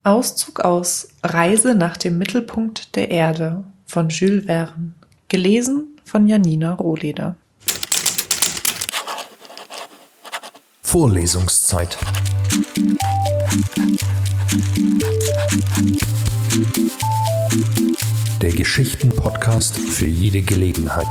Auszug aus Reise nach dem Mittelpunkt der Erde von Jules Verne, gelesen von Janina Rohleder. Vorlesungszeit. Der Geschichten-Podcast für jede Gelegenheit.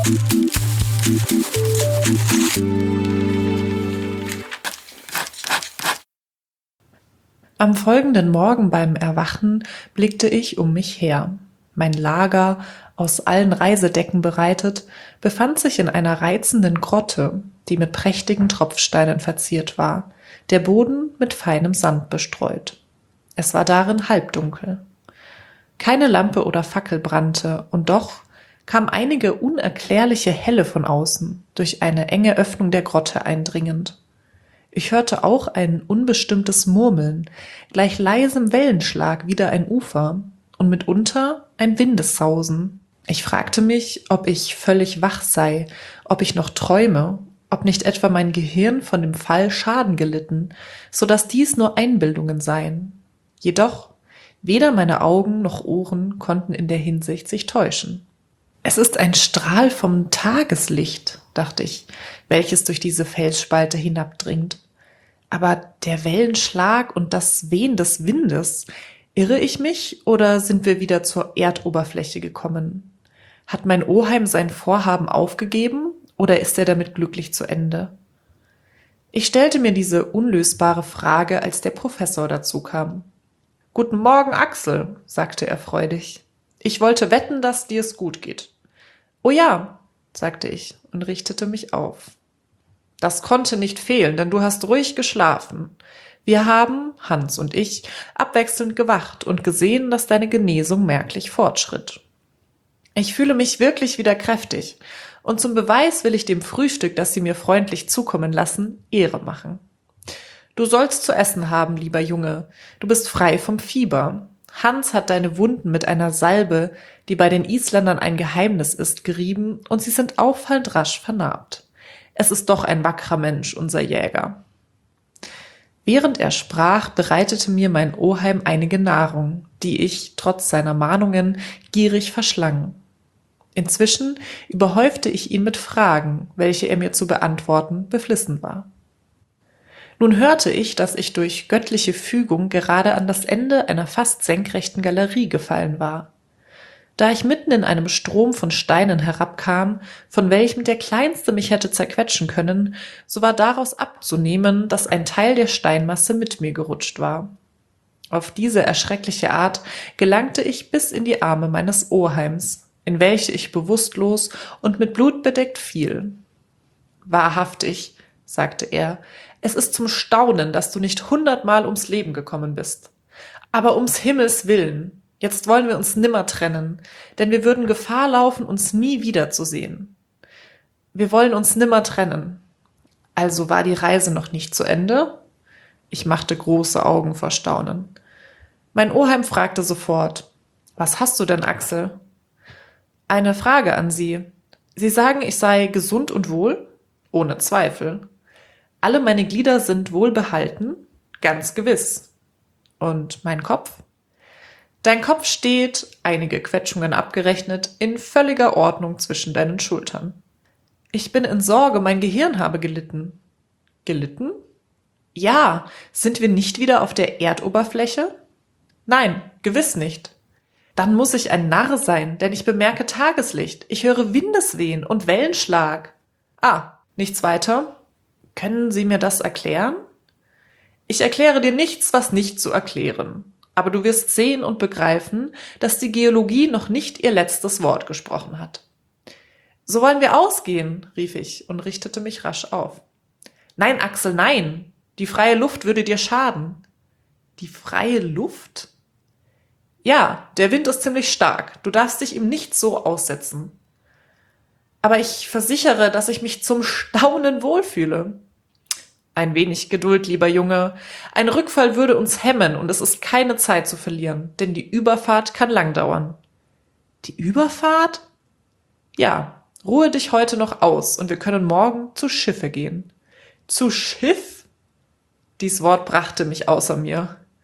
Am folgenden Morgen beim Erwachen blickte ich um mich her. Mein Lager, aus allen Reisedecken bereitet, befand sich in einer reizenden Grotte, die mit prächtigen Tropfsteinen verziert war, der Boden mit feinem Sand bestreut. Es war darin halbdunkel. Keine Lampe oder Fackel brannte, und doch kam einige unerklärliche Helle von außen, durch eine enge Öffnung der Grotte eindringend. Ich hörte auch ein unbestimmtes Murmeln, gleich leisem Wellenschlag wider ein Ufer und mitunter ein Windessausen. Ich fragte mich, ob ich völlig wach sei, ob ich noch träume, ob nicht etwa mein Gehirn von dem Fall Schaden gelitten, so dass dies nur Einbildungen seien. Jedoch weder meine Augen noch Ohren konnten in der Hinsicht sich täuschen. Es ist ein Strahl vom Tageslicht, dachte ich, welches durch diese Felsspalte hinabdringt. Aber der Wellenschlag und das Wehen des Windes, irre ich mich oder sind wir wieder zur Erdoberfläche gekommen? Hat mein Oheim sein Vorhaben aufgegeben oder ist er damit glücklich zu Ende? Ich stellte mir diese unlösbare Frage, als der Professor dazu kam. »Guten Morgen, Axel«, sagte er freudig. »Ich wollte wetten, dass dir es gut geht.« »Oh ja«, sagte ich und richtete mich auf. »Das konnte nicht fehlen, denn du hast ruhig geschlafen. Wir haben, Hans und ich, abwechselnd gewacht und gesehen, dass deine Genesung merklich fortschritt. Ich fühle mich wirklich wieder kräftig, und zum Beweis will ich dem Frühstück, das Sie mir freundlich zukommen lassen, Ehre machen. Du sollst zu essen haben, lieber Junge. Du bist frei vom Fieber. Hans hat deine Wunden mit einer Salbe, die bei den Isländern ein Geheimnis ist, gerieben, und sie sind auffallend rasch vernarbt. Es ist doch ein wackerer Mensch, unser Jäger.« Während er sprach, bereitete mir mein Oheim einige Nahrung, die ich, trotz seiner Mahnungen, gierig verschlang. Inzwischen überhäufte ich ihn mit Fragen, welche er mir zu beantworten beflissen war. Nun hörte ich, dass ich durch göttliche Fügung gerade an das Ende einer fast senkrechten Galerie gefallen war. Da ich mitten in einem Strom von Steinen herabkam, von welchem der kleinste mich hätte zerquetschen können, so war daraus abzunehmen, dass ein Teil der Steinmasse mit mir gerutscht war. Auf diese erschreckliche Art gelangte ich bis in die Arme meines Oheims, in welche ich bewusstlos und mit Blut bedeckt fiel. »Wahrhaftig«, sagte er, »es ist zum Staunen, dass du nicht 100-mal ums Leben gekommen bist. Aber ums Himmels Willen, jetzt wollen wir uns nimmer trennen, denn wir würden Gefahr laufen, uns nie wiederzusehen. Wir wollen uns nimmer trennen.« Also war die Reise noch nicht zu Ende? Ich machte große Augen vor Staunen. Mein Oheim fragte sofort, »Was hast du denn, Axel?« »Eine Frage an Sie. Sie sagen, ich sei gesund und wohl?« »Ohne Zweifel.« »Alle meine Glieder sind wohlbehalten?« »Ganz gewiss.« »Und mein Kopf?« »Dein Kopf steht, einige Quetschungen abgerechnet, in völliger Ordnung zwischen deinen Schultern.« »Ich bin in Sorge, mein Gehirn habe gelitten.« »Gelitten?« »Ja, sind wir nicht wieder auf der Erdoberfläche?« »Nein, gewiss nicht.« »Dann muss ich ein Narr sein, denn ich bemerke Tageslicht, ich höre Windeswehen und Wellenschlag.« »Ah, nichts weiter? Können Sie mir das erklären?« »Ich erkläre dir nichts, was nicht zu erklären. Aber du wirst sehen und begreifen, dass die Geologie noch nicht ihr letztes Wort gesprochen hat.« »So wollen wir ausgehen«, rief ich und richtete mich rasch auf. »Nein, Axel, nein! Die freie Luft würde dir schaden.« »Die freie Luft?« »Ja, der Wind ist ziemlich stark. Du darfst dich ihm nicht so aussetzen.« »Aber ich versichere, dass ich mich zum Staunen wohlfühle.« »Ein wenig Geduld, lieber Junge. Ein Rückfall würde uns hemmen und es ist keine Zeit zu verlieren, denn die Überfahrt kann lang dauern.« »Die Überfahrt?« »Ja, ruhe dich heute noch aus und wir können morgen zu Schiffe gehen.« »Zu Schiff?« Dies Wort brachte mich außer mir.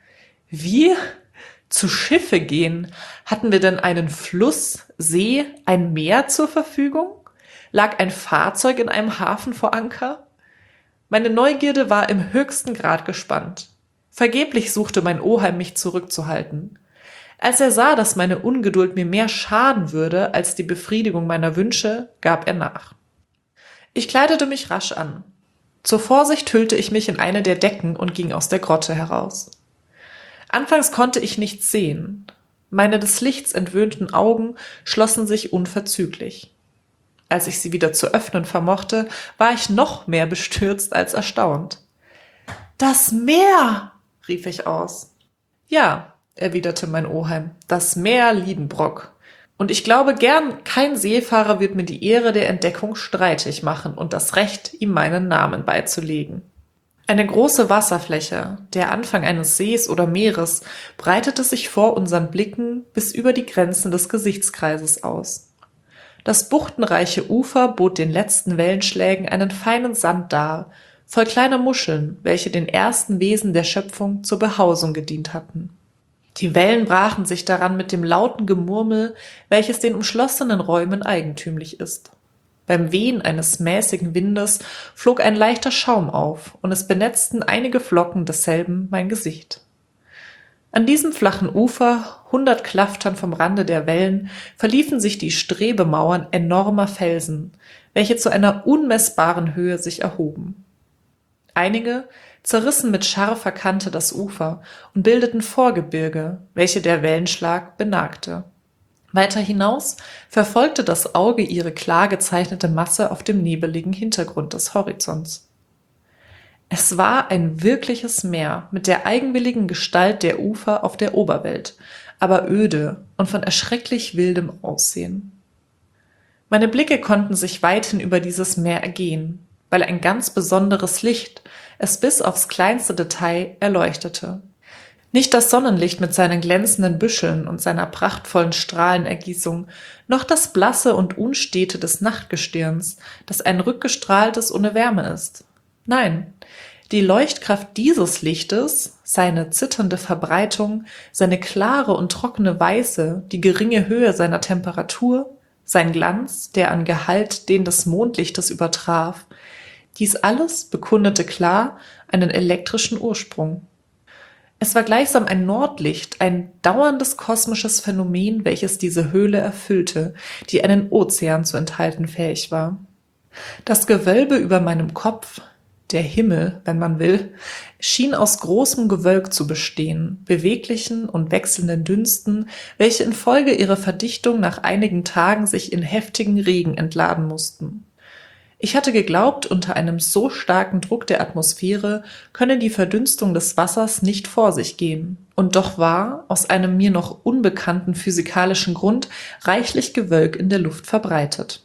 Wie? Zu Schiffe gehen? Hatten wir denn einen Fluss, See, ein Meer zur Verfügung? Lag ein Fahrzeug in einem Hafen vor Anker? Meine Neugierde war im höchsten Grad gespannt. Vergeblich suchte mein Oheim, mich zurückzuhalten. Als er sah, dass meine Ungeduld mir mehr schaden würde als die Befriedigung meiner Wünsche, gab er nach. Ich kleidete mich rasch an. Zur Vorsicht hüllte ich mich in eine der Decken und ging aus der Grotte heraus. Anfangs konnte ich nichts sehen. Meine des Lichts entwöhnten Augen schlossen sich unverzüglich. Als ich sie wieder zu öffnen vermochte, war ich noch mehr bestürzt als erstaunt. »Das Meer!« rief ich aus. »Ja«, erwiderte mein Oheim, »das Meer Liedenbrock. Und ich glaube gern, kein Seefahrer wird mir die Ehre der Entdeckung streitig machen und das Recht, ihm meinen Namen beizulegen.« Eine große Wasserfläche, der Anfang eines Sees oder Meeres, breitete sich vor unseren Blicken bis über die Grenzen des Gesichtskreises aus. Das buchtenreiche Ufer bot den letzten Wellenschlägen einen feinen Sand dar, voll kleiner Muscheln, welche den ersten Wesen der Schöpfung zur Behausung gedient hatten. Die Wellen brachen sich daran mit dem lauten Gemurmel, welches den umschlossenen Räumen eigentümlich ist. Beim Wehen eines mäßigen Windes flog ein leichter Schaum auf, und es benetzten einige Flocken desselben mein Gesicht. An diesem flachen Ufer, 100 Klaftern vom Rande der Wellen, verliefen sich die Strebemauern enormer Felsen, welche zu einer unmessbaren Höhe sich erhoben. Einige zerrissen mit scharfer Kante das Ufer und bildeten Vorgebirge, welche der Wellenschlag benagte. Weiter hinaus verfolgte das Auge ihre klar gezeichnete Masse auf dem nebeligen Hintergrund des Horizonts. Es war ein wirkliches Meer mit der eigenwilligen Gestalt der Ufer auf der Oberwelt, aber öde und von erschrecklich wildem Aussehen. Meine Blicke konnten sich weithin über dieses Meer ergehen, weil ein ganz besonderes Licht es bis aufs kleinste Detail erleuchtete. Nicht das Sonnenlicht mit seinen glänzenden Büscheln und seiner prachtvollen Strahlenergießung, noch das Blasse und Unstete des Nachtgestirns, das ein rückgestrahltes ohne Wärme ist. Nein, die Leuchtkraft dieses Lichtes, seine zitternde Verbreitung, seine klare und trockene Weiße, die geringe Höhe seiner Temperatur, sein Glanz, der an Gehalt den des Mondlichtes übertraf, dies alles bekundete klar einen elektrischen Ursprung. Es war gleichsam ein Nordlicht, ein dauerndes kosmisches Phänomen, welches diese Höhle erfüllte, die einen Ozean zu enthalten fähig war. Das Gewölbe über meinem Kopf, der Himmel, wenn man will, schien aus großem Gewölk zu bestehen, beweglichen und wechselnden Dünsten, welche infolge ihrer Verdichtung nach einigen Tagen sich in heftigen Regen entladen mussten. Ich hatte geglaubt, unter einem so starken Druck der Atmosphäre könne die Verdünstung des Wassers nicht vor sich gehen, und doch war, aus einem mir noch unbekannten physikalischen Grund, reichlich Gewölk in der Luft verbreitet.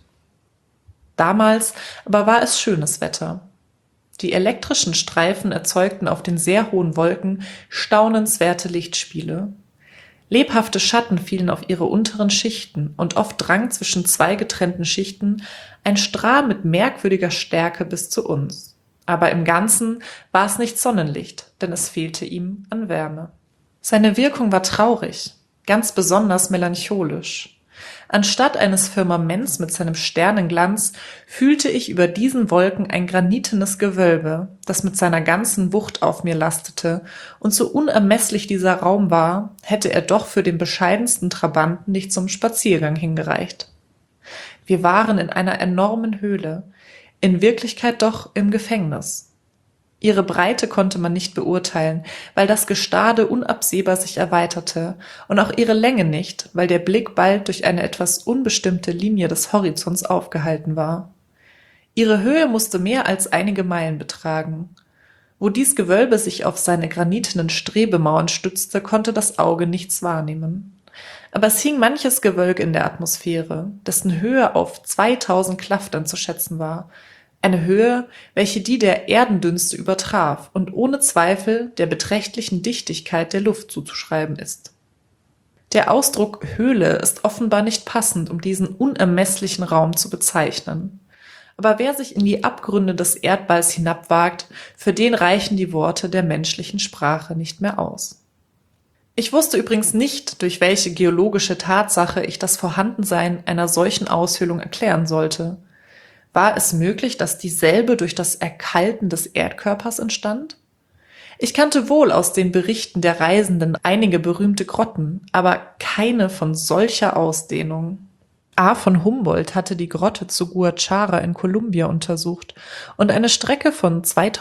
Damals aber war es schönes Wetter. Die elektrischen Streifen erzeugten auf den sehr hohen Wolken staunenswerte Lichtspiele. Lebhafte Schatten fielen auf ihre unteren Schichten, und oft drang zwischen zwei getrennten Schichten ein Strahl mit merkwürdiger Stärke bis zu uns. Aber im Ganzen war es nicht Sonnenlicht, denn es fehlte ihm an Wärme. Seine Wirkung war traurig, ganz besonders melancholisch. Anstatt eines Firmaments mit seinem Sternenglanz fühlte ich über diesen Wolken ein granitenes Gewölbe, das mit seiner ganzen Wucht auf mir lastete, und so unermesslich dieser Raum war, hätte er doch für den bescheidensten Trabanten nicht zum Spaziergang hingereicht. Wir waren in einer enormen Höhle, in Wirklichkeit doch im Gefängnis. Ihre Breite konnte man nicht beurteilen, weil das Gestade unabsehbar sich erweiterte, und auch ihre Länge nicht, weil der Blick bald durch eine etwas unbestimmte Linie des Horizonts aufgehalten war. Ihre Höhe musste mehr als einige Meilen betragen. Wo dies Gewölbe sich auf seine granitenen Strebemauern stützte, konnte das Auge nichts wahrnehmen. Aber es hing manches Gewölk in der Atmosphäre, dessen Höhe auf 2000 Klaftern zu schätzen war, eine Höhe, welche die der Erdendünste übertraf und ohne Zweifel der beträchtlichen Dichtigkeit der Luft zuzuschreiben ist. Der Ausdruck Höhle ist offenbar nicht passend, um diesen unermesslichen Raum zu bezeichnen. Aber wer sich in die Abgründe des Erdballs hinabwagt, für den reichen die Worte der menschlichen Sprache nicht mehr aus. Ich wusste übrigens nicht, durch welche geologische Tatsache ich das Vorhandensein einer solchen Aushöhlung erklären sollte. War es möglich, dass dieselbe durch das Erkalten des Erdkörpers entstand? Ich kannte wohl aus den Berichten der Reisenden einige berühmte Grotten, aber keine von solcher Ausdehnung. A. von Humboldt hatte die Grotte zu Guachara in Kolumbien untersucht und eine Strecke von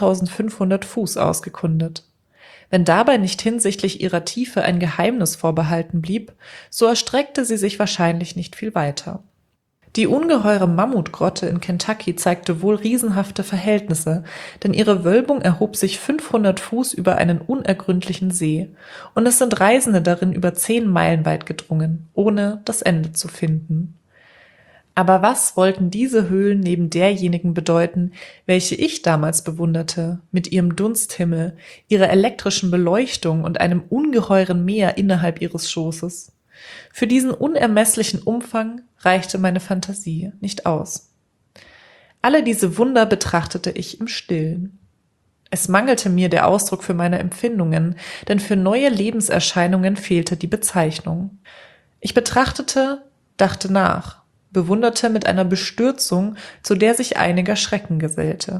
2500 Fuß ausgekundet. Wenn dabei nicht hinsichtlich ihrer Tiefe ein Geheimnis vorbehalten blieb, so erstreckte sie sich wahrscheinlich nicht viel weiter. Die ungeheure Mammutgrotte in Kentucky zeigte wohl riesenhafte Verhältnisse, denn ihre Wölbung erhob sich 500 Fuß über einen unergründlichen See, und es sind Reisende darin über 10 Meilen weit gedrungen, ohne das Ende zu finden. Aber was wollten diese Höhlen neben derjenigen bedeuten, welche ich damals bewunderte, mit ihrem Dunsthimmel, ihrer elektrischen Beleuchtung und einem ungeheuren Meer innerhalb ihres Schoßes? Für diesen unermesslichen Umfang reichte meine Fantasie nicht aus. Alle diese Wunder betrachtete ich im Stillen. Es mangelte mir der Ausdruck für meine Empfindungen, denn für neue Lebenserscheinungen fehlte die Bezeichnung. Ich betrachtete, dachte nach, bewunderte mit einer Bestürzung, zu der sich einiger Schrecken gesellte.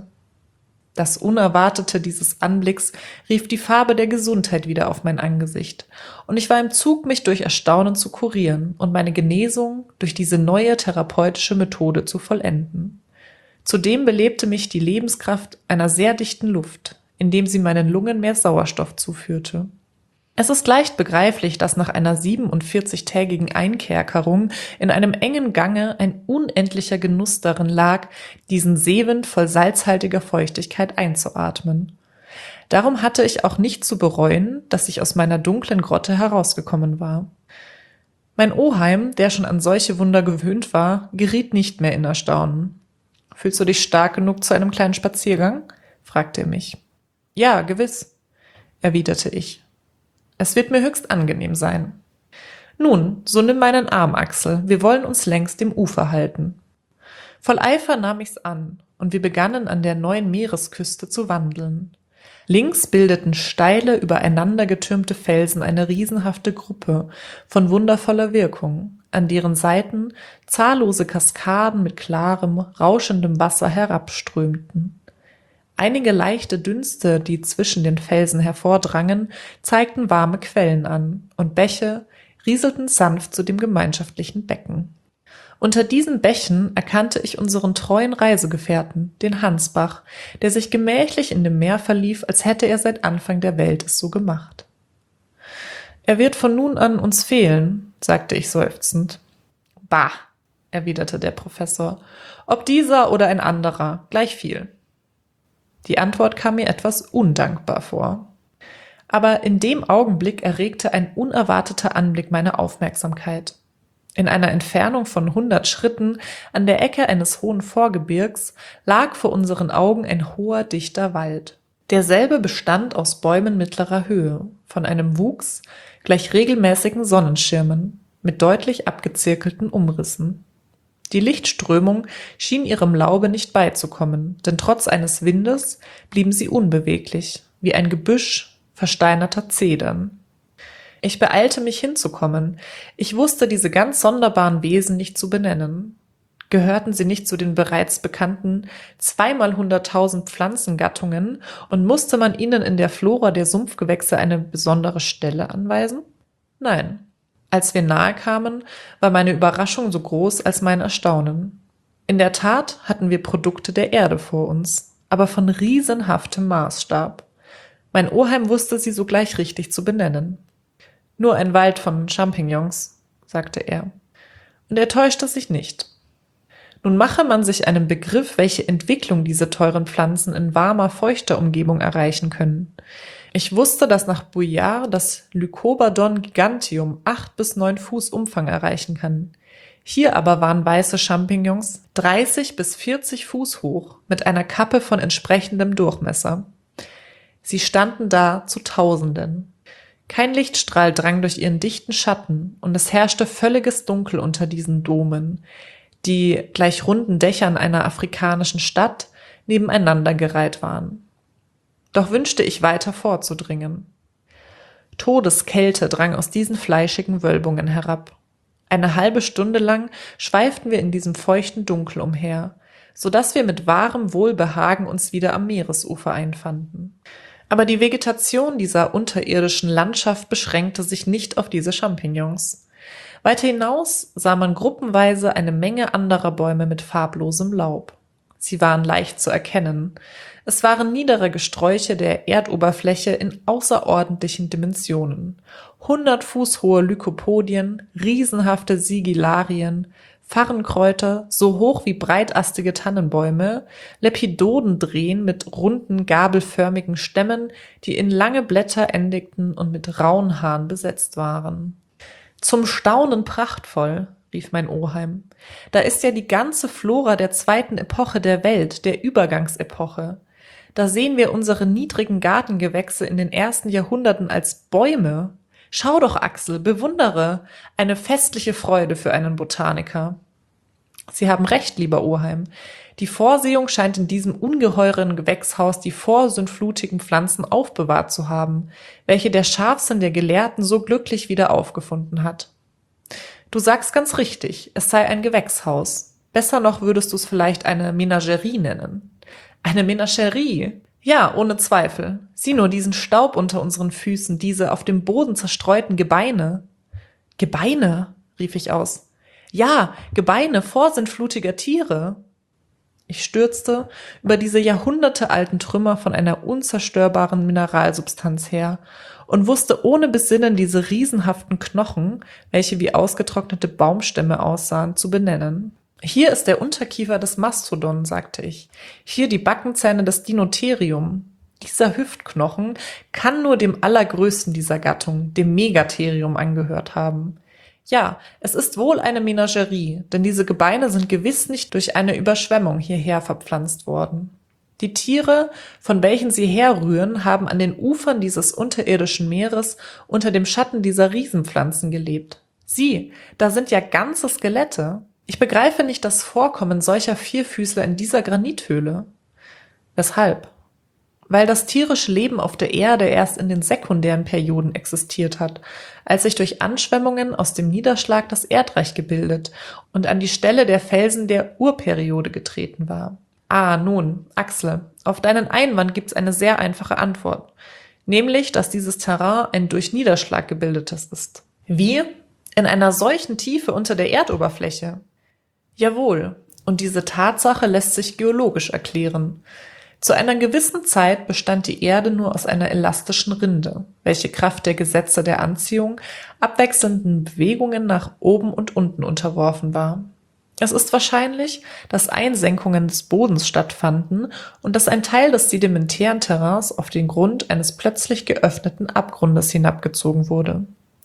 Das Unerwartete dieses Anblicks rief die Farbe der Gesundheit wieder auf mein Angesicht, und ich war im Zug, mich durch Erstaunen zu kurieren und meine Genesung durch diese neue therapeutische Methode zu vollenden. Zudem belebte mich die Lebenskraft einer sehr dichten Luft, indem sie meinen Lungen mehr Sauerstoff zuführte. Es ist leicht begreiflich, dass nach einer 47-tägigen Einkerkerung in einem engen Gange ein unendlicher Genuss darin lag, diesen Seewind voll salzhaltiger Feuchtigkeit einzuatmen. Darum hatte ich auch nicht zu bereuen, dass ich aus meiner dunklen Grotte herausgekommen war. Mein Oheim, der schon an solche Wunder gewöhnt war, geriet nicht mehr in Erstaunen. »Fühlst du dich stark genug zu einem kleinen Spaziergang?« fragte er mich. »Ja, gewiss«, erwiderte ich. »Es wird mir höchst angenehm sein.« »Nun, so nimm meinen Arm, Axel, wir wollen uns längs dem Ufer halten.« Voll Eifer nahm ich's an, und wir begannen an der neuen Meeresküste zu wandeln. Links bildeten steile, übereinander getürmte Felsen eine riesenhafte Gruppe von wundervoller Wirkung, an deren Seiten zahllose Kaskaden mit klarem, rauschendem Wasser herabströmten. Einige leichte Dünste, die zwischen den Felsen hervordrangen, zeigten warme Quellen an, und Bäche rieselten sanft zu dem gemeinschaftlichen Becken. Unter diesen Bächen erkannte ich unseren treuen Reisegefährten, den Hansbach, der sich gemächlich in dem Meer verlief, als hätte er seit Anfang der Welt es so gemacht. »Er wird von nun an uns fehlen«, sagte ich seufzend. »Bah«, erwiderte der Professor, »ob dieser oder ein anderer, gleich viel.« Die Antwort kam mir etwas undankbar vor. Aber in dem Augenblick erregte ein unerwarteter Anblick meine Aufmerksamkeit. In einer Entfernung von 100 Schritten an der Ecke eines hohen Vorgebirgs lag vor unseren Augen ein hoher, dichter Wald. Derselbe bestand aus Bäumen mittlerer Höhe, von einem Wuchs gleich regelmäßigen Sonnenschirmen mit deutlich abgezirkelten Umrissen. Die Lichtströmung schien ihrem Laube nicht beizukommen, denn trotz eines Windes blieben sie unbeweglich, wie ein Gebüsch versteinerter Zedern. Ich beeilte mich hinzukommen. Ich wusste diese ganz sonderbaren Wesen nicht zu benennen. Gehörten sie nicht zu den bereits bekannten 2x100.000 Pflanzengattungen und musste man ihnen in der Flora der Sumpfgewächse eine besondere Stelle anweisen? Nein. Als wir nahe kamen, war meine Überraschung so groß als mein Erstaunen. In der Tat hatten wir Produkte der Erde vor uns, aber von riesenhaftem Maßstab. Mein Oheim wusste sie sogleich richtig zu benennen. »Nur ein Wald von Champignons«, sagte er. Und er täuschte sich nicht. Nun mache man sich einen Begriff, welche Entwicklung diese teuren Pflanzen in warmer, feuchter Umgebung erreichen können. Ich wusste, dass nach Bouillard das Lycobodon giganteum 8 bis 9 Fuß Umfang erreichen kann. Hier aber waren weiße Champignons 30 bis 40 Fuß hoch, mit einer Kappe von entsprechendem Durchmesser. Sie standen da zu Tausenden. Kein Lichtstrahl drang durch ihren dichten Schatten, und es herrschte völliges Dunkel unter diesen Domen, die gleich runden Dächern einer afrikanischen Stadt nebeneinander gereiht waren. Doch wünschte ich weiter vorzudringen. Todeskälte drang aus diesen fleischigen Wölbungen herab. Eine halbe Stunde lang schweiften wir in diesem feuchten Dunkel umher, so dass wir mit wahrem Wohlbehagen uns wieder am Meeresufer einfanden. Aber die Vegetation dieser unterirdischen Landschaft beschränkte sich nicht auf diese Champignons. Weiter hinaus sah man gruppenweise eine Menge anderer Bäume mit farblosem Laub. Sie waren leicht zu erkennen. Es waren niedere Gesträuche der Erdoberfläche in außerordentlichen Dimensionen. 100 Fuß hohe Lycopodien, riesenhafte Sigilarien, Farrenkräuter, so hoch wie breitastige Tannenbäume, Lepidodendrehen mit runden, gabelförmigen Stämmen, die in lange Blätter endigten und mit rauen Haaren besetzt waren. »Zum Staunen prachtvoll«, rief mein Oheim. »Da ist ja die ganze Flora der zweiten Epoche der Welt, der Übergangsepoche. Da sehen wir unsere niedrigen Gartengewächse in den ersten Jahrhunderten als Bäume. Schau doch, Axel, bewundere, eine festliche Freude für einen Botaniker.« »Sie haben recht, lieber Oheim. Die Vorsehung scheint in diesem ungeheuren Gewächshaus die vorsintflutigen Pflanzen aufbewahrt zu haben, welche der Scharfsinn der Gelehrten so glücklich wieder aufgefunden hat.« »Du sagst ganz richtig, es sei ein Gewächshaus. Besser noch würdest du es vielleicht eine Menagerie nennen.« »Eine Menagerie?« »Ja, ohne Zweifel. Sieh nur diesen Staub unter unseren Füßen, diese auf dem Boden zerstreuten Gebeine.« »Gebeine?« rief ich aus. »Ja, Gebeine vorsintflutiger Tiere.« Ich stürzte über diese jahrhundertealten Trümmer von einer unzerstörbaren Mineralsubstanz her und wusste ohne Besinnen diese riesenhaften Knochen, welche wie ausgetrocknete Baumstämme aussahen, zu benennen. »Hier ist der Unterkiefer des Mastodon«, sagte ich. »Hier die Backenzähne des Dinotherium. Dieser Hüftknochen kann nur dem allergrößten dieser Gattung, dem Megatherium, angehört haben. Ja, es ist wohl eine Menagerie, denn diese Gebeine sind gewiss nicht durch eine Überschwemmung hierher verpflanzt worden. Die Tiere, von welchen sie herrühren, haben an den Ufern dieses unterirdischen Meeres unter dem Schatten dieser Riesenpflanzen gelebt. Sieh, da sind ja ganze Skelette. Ich begreife nicht das Vorkommen solcher Vierfüßler in dieser Granithöhle.« »Weshalb?« »Weil das tierische Leben auf der Erde erst in den sekundären Perioden existiert hat, als sich durch Anschwemmungen aus dem Niederschlag das Erdreich gebildet und an die Stelle der Felsen der Urperiode getreten war.« »Ah, nun, Axel, auf deinen Einwand gibt's eine sehr einfache Antwort, nämlich, dass dieses Terrain ein durch Niederschlag gebildetes ist.« »Wie? In einer solchen Tiefe unter der Erdoberfläche?« »Jawohl, und diese Tatsache lässt sich geologisch erklären. Zu einer gewissen Zeit bestand die Erde nur aus einer elastischen Rinde, welche Kraft der Gesetze der Anziehung abwechselnden Bewegungen nach oben und unten unterworfen war. Es ist wahrscheinlich, dass Einsenkungen des Bodens stattfanden und dass ein Teil des sedimentären Terrains auf den Grund eines plötzlich geöffneten Abgrundes hinabgezogen wurde.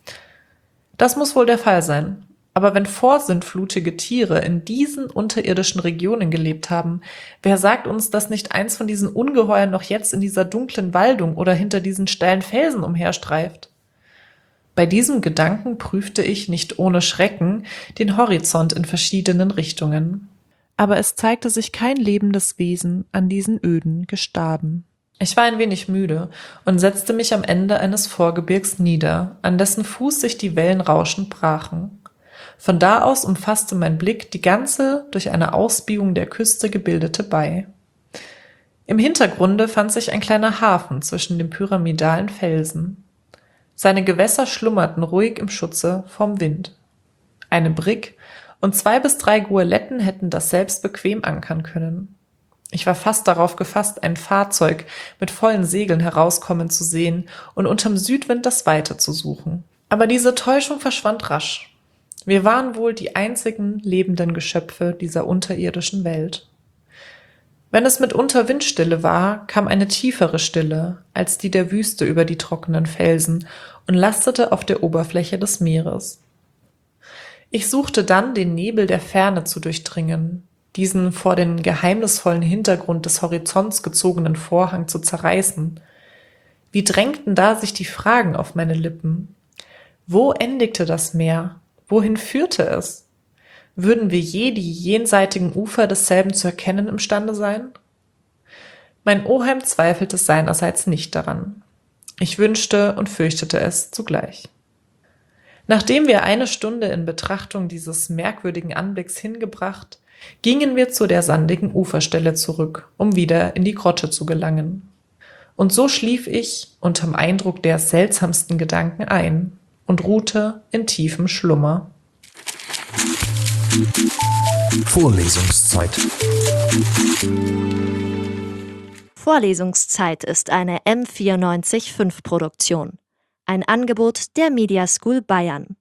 Das muss wohl der Fall sein. Aber wenn vorsintflutige Tiere in diesen unterirdischen Regionen gelebt haben, wer sagt uns, dass nicht eins von diesen Ungeheuern noch jetzt in dieser dunklen Waldung oder hinter diesen steilen Felsen umherstreift? Bei diesem Gedanken prüfte ich nicht ohne Schrecken den Horizont in verschiedenen Richtungen. Aber es zeigte sich kein lebendes Wesen an diesen öden Gestaden. Ich war ein wenig müde und setzte mich am Ende eines Vorgebirgs nieder, an dessen Fuß sich die Wellen rauschend brachen. Von da aus umfasste mein Blick die ganze durch eine Ausbiegung der Küste gebildete Bai. Im Hintergrunde fand sich ein kleiner Hafen zwischen den pyramidalen Felsen. Seine Gewässer schlummerten ruhig im Schutze vom Wind. Eine Brigg und 2 bis 3 Goéletten hätten das selbst bequem ankern können. Ich war fast darauf gefasst, ein Fahrzeug mit vollen Segeln herauskommen zu sehen und unterm Südwind das Weite zu suchen. Aber diese Täuschung verschwand rasch. Wir waren wohl die einzigen lebenden Geschöpfe dieser unterirdischen Welt. Wenn es mitunter Windstille war, kam eine tiefere Stille als die der Wüste über die trockenen Felsen und lastete auf der Oberfläche des Meeres. Ich suchte dann, den Nebel der Ferne zu durchdringen, diesen vor den geheimnisvollen Hintergrund des Horizonts gezogenen Vorhang zu zerreißen. Wie drängten da sich die Fragen auf meine Lippen? Wo endigte das Meer? Wohin führte es? Würden wir je die jenseitigen Ufer desselben zu erkennen imstande sein? Mein Oheim zweifelte seinerseits nicht daran. Ich wünschte und fürchtete es zugleich. Nachdem wir eine Stunde in Betrachtung dieses merkwürdigen Anblicks hingebracht, gingen wir zu der sandigen Uferstelle zurück, um wieder in die Grotte zu gelangen. Und so schlief ich unterm Eindruck der seltsamsten Gedanken ein und ruhte in tiefem Schlummer. Vorlesungszeit. Vorlesungszeit ist eine M94.5 Produktion. Ein Angebot der Media School Bayern.